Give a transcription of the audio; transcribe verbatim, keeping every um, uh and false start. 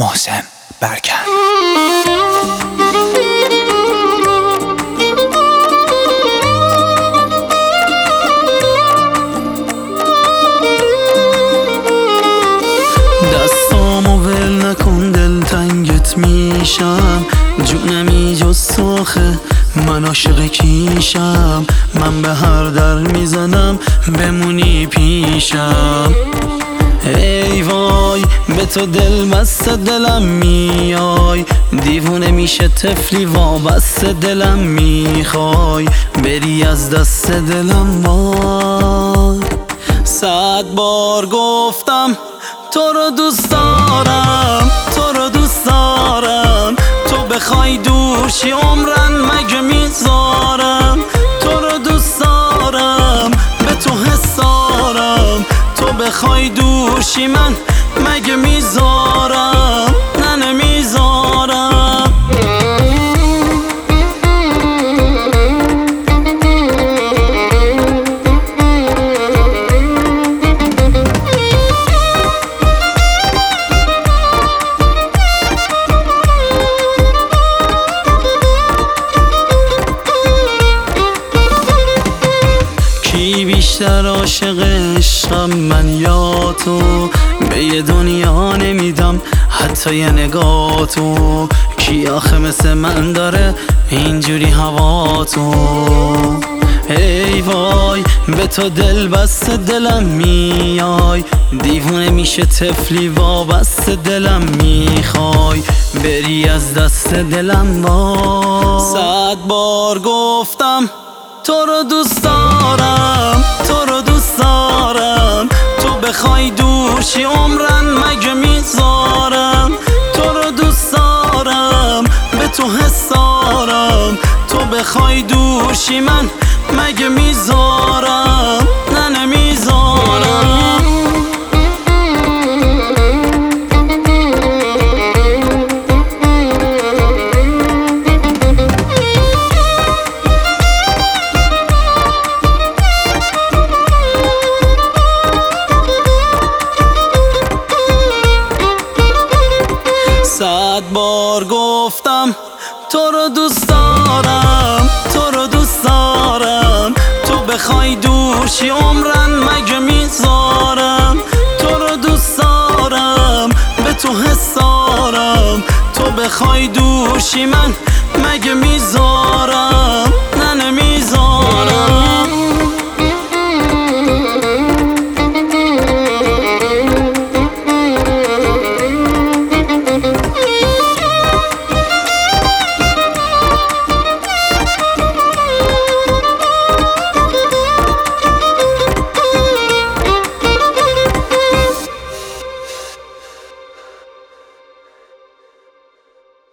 محسن برکن. دستامو ول نکن دلتنگت میشم، جونمی جز توخه من عاشق کیشم، من به هر در میزنم بمونی پیشم. ای وای به تو دل بسته دلم میای، دیوونه میشه طفلی وابسته دلم میخوای، بری از دست دلم وای. صد بار گفتم تو رو دوست دارم، تو رو دوست دارم، تو بخوای دور شی عمرن مگه میذارم، تو رو دوست دارم به تو حس دارم، تو بخوای دور شی من مگه میذارم، نه نمیذارم. کی بیشتر عاشق عشقم من یا تو، به یه دنیا نمیدم حتی یه نگاه تو، کی آخه مثل من داره اینجوری هوا تو. ای وای به تو دل بسته دلم میای، دیوونه میشه طفلی وابسته دلم میخوای، بری از دست دلم وای. صد بار گفتم تو رو دوست دارم، تو رو دوست دارم، تو بخوای دور شی عمرن مگه میذارم، تو رو دوست دارم به تو حس دارم، تو بخوای دور شی من مگه میذارم، نه نمیذارم. صد بار گفتم تو رو دوست دارم، تو رو دوست دارم، تو بخوای دور شی عمرن مگه میذارم، تو رو دوست دارم به تو حس دارم، تو بخوای دور شی من مگه میذارم،